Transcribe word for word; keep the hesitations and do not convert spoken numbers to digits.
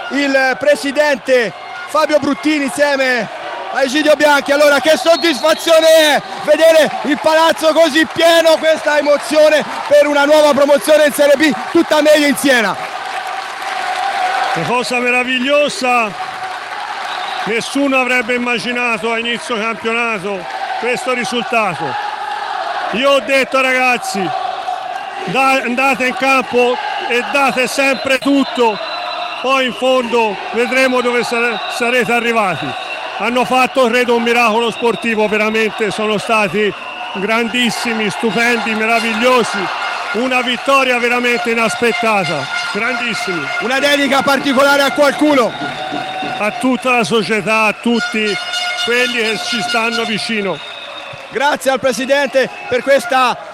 il presidente Fabio Bruttini insieme a Egidio Bianchi. Allora, che soddisfazione è vedere il palazzo così pieno, questa emozione per una nuova promozione in Serie B, tutta meglio in Siena. Una cosa meravigliosa, nessuno avrebbe immaginato a inizio campionato questo risultato. Io ho detto, ragazzi, da, andate in campo e date sempre tutto, poi in fondo vedremo dove sare, sarete arrivati. Hanno fatto, credo, un miracolo sportivo, veramente sono stati grandissimi, stupendi, meravigliosi, una vittoria veramente inaspettata, grandissimi. Una dedica particolare a qualcuno? A tutta la società, a tutti quelli che ci stanno vicino. Grazie al presidente per questa